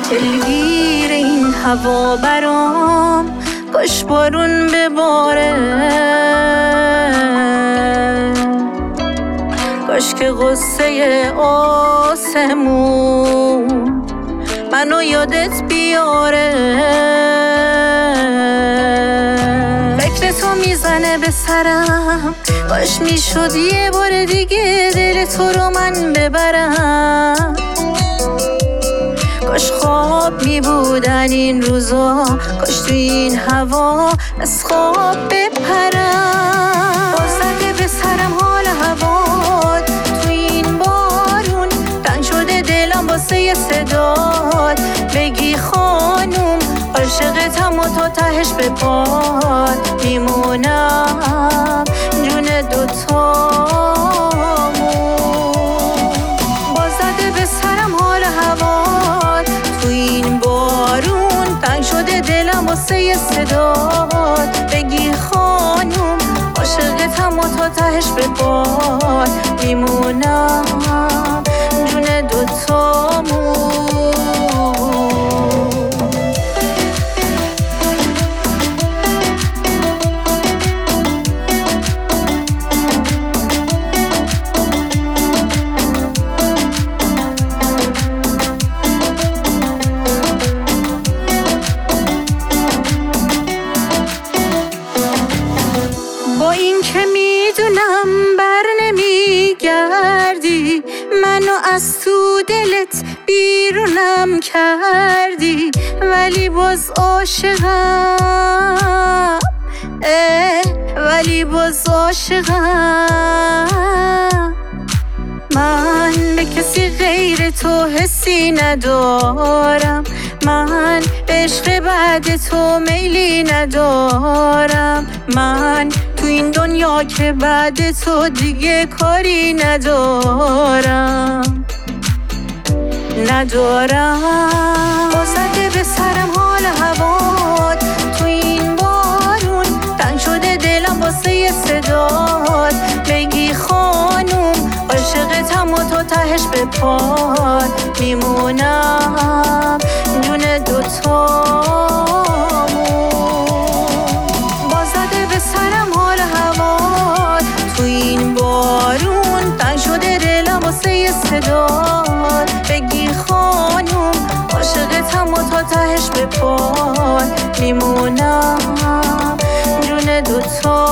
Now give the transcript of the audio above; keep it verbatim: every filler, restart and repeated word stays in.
دلگیر این هوا برام، کاش بارون بباره، کاش که غصه آسمون منو یادت بیاره. فکر تو میزنه به سرم، کاش میشد یه بار دیگه دل تو رو من ببرم، کاش خواب میبودن این روزا، کاش تو این هوا از خواب بپرم. بازده به سرم حال هوا، تو این بارون تنگ شده دلم واسه یه صدات، بگی خانوم عاشقتم و تا تهش به پات میمونم جون دوتامون. بازده به سرم حال هوا، تو این بارون تنگ شده دلم واسه یه صدات، بگی خانوم عاشقتم و تا تهش به پات میمونم جون دوتامون. با این که میدونم بر نمیگردی، منو از تو دلت بیرونم کردی، ولی باز عاشقم، ولی باز عاشقم. من به کسی غیر تو حسی ندارم، من به عشق بعد تو میلی ندارم، من تو این دنیا که بعد تو دیگه کاری ندارم ندارم. بازده به سرم حال هوا، تو این بارون تنگ شده دلم واسه یه صدات، بگی خانوم عاشقتم و تا تهش به پات میمونم جون دوتامون. بازده به سرم حال هوا، تو این بارون تنگ شده دلم واسه یه صدات، بگی خانوم عاشقتم و تا تهش به پات میمونم جون دوتامون.